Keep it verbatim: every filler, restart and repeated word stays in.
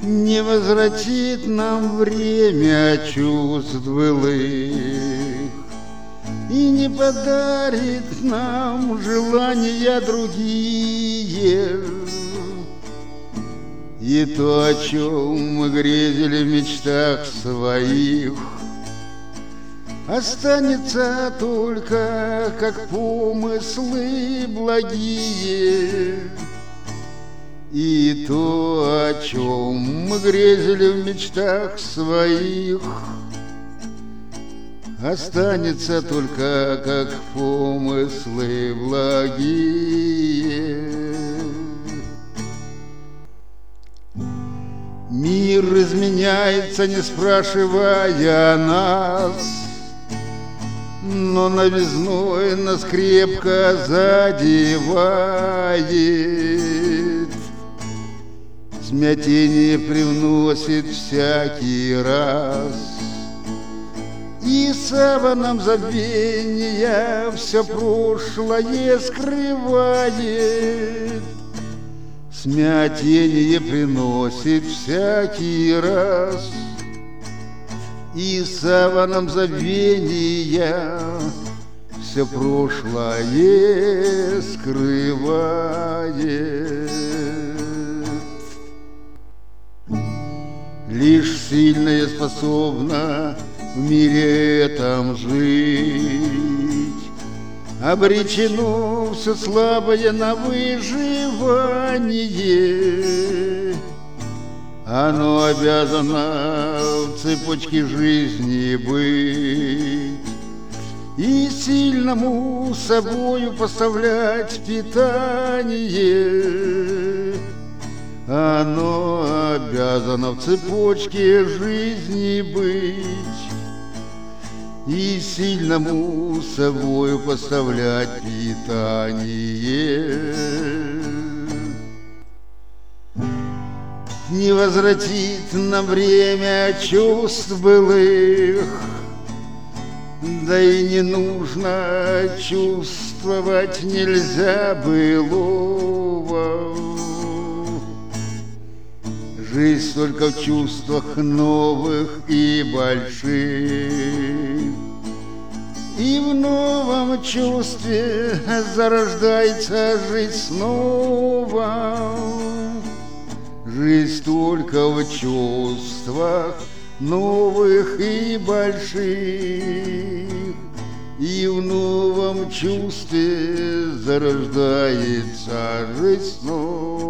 Не возвратит нам время чувств былых и не подарит нам желания другие. И то, о чем мы грезили в мечтах своих, останется только как помыслы благие. И то, о чем мы грезили в мечтах своих, останется только как помыслы благие. Мир изменяется, не спрашивая нас, но новизной нас крепко задевает. Смятение привносит всякий раз, и саваном забвения все прошлое скрывает. Смятение приносит всякий раз, и саваном забвения все прошлое скрывает. Лишь сильная способна в мире этом жить, обречено все слабое на выживание. Оно обязано в цепочке жизни быть и сильному собою поставлять питание. Оно обязано в цепочке жизни быть и сильному собою поставлять питание. Не возвратит нам время чувств былых, да и не нужно чувствовать нельзя былого. Жизнь только в чувствах новых и больших, и в новом чувстве зарождается жизнь снова. Жизнь только в чувствах новых и больших, и в новом чувстве зарождается жизнь снова.